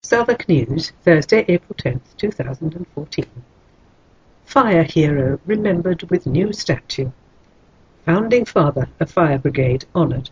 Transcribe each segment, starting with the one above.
Southwark News, Thursday, April 10th, 2014. Fire hero remembered with new statue. Founding father of fire brigade honoured.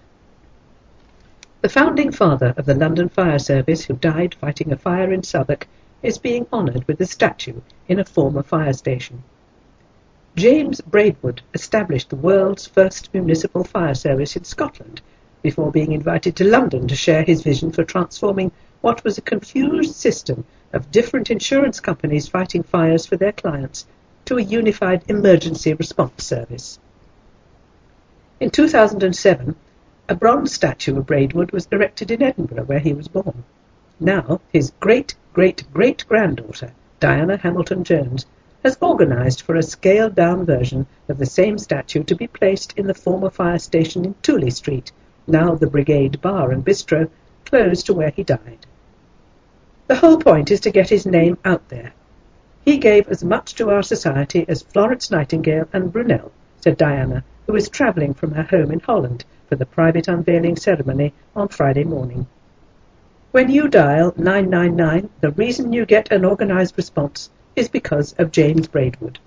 The founding father of the London Fire Service, who died fighting a fire in Southwark, is being honoured with a statue in a former fire station. James Braidwood established the world's first municipal fire service in Scotland before being invited to London to share his vision for transforming what was a confused system of different insurance companies fighting fires for their clients to a unified emergency response service. In 2007, a bronze statue of Braidwood was erected in Edinburgh, where he was born. Now, his great-great-great-granddaughter, Diana Hamilton-Jones, has organised for a scaled-down version of the same statue to be placed in the former fire station in Tooley Street, now the Brigade Bar and Bistro, close to where he died. The whole point is to get his name out there. He gave as much to our society as Florence Nightingale and Brunel, said Diana, who is travelling from her home in Holland for the private unveiling ceremony on Friday morning. When you dial 999, the reason you get an organised response is because of James Braidwood.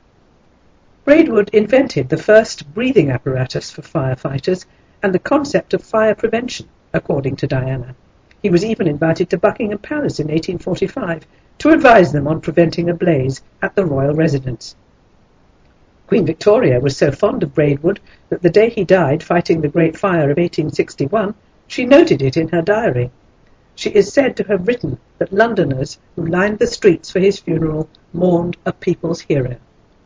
Braidwood invented the first breathing apparatus for firefighters and the concept of fire prevention, according to Diana. He was even invited to Buckingham Palace in 1845 to advise them on preventing a blaze at the royal residence. Queen Victoria was so fond of Braidwood that the day he died fighting the Great Fire of 1861, she noted it in her diary. She is said to have written that Londoners who lined the streets for his funeral mourned a people's hero.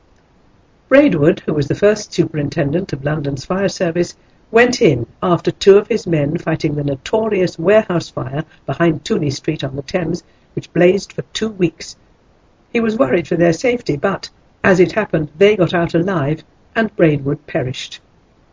Braidwood, who was the first superintendent of London's fire service, went in after two of his men fighting the notorious warehouse fire behind Tooley Street on the Thames, which blazed for 2 weeks. He was worried for their safety, but, as it happened, they got out alive, and Braidwood perished.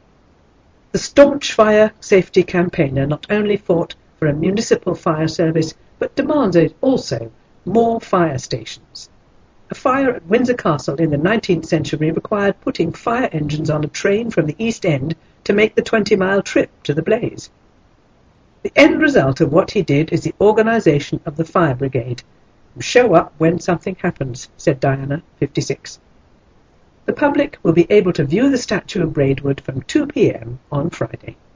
The staunch fire safety campaigner not only fought for a municipal fire service, but demanded also more fire stations. A fire at Windsor Castle in the 19th century required putting fire engines on a train from the East End to make the 20-mile trip to the blaze. The end result of what he did is the organisation of the fire brigade, who show up when something happens, said Diana, 56. The public will be able to view the statue of Braidwood from 2 p.m. on Friday.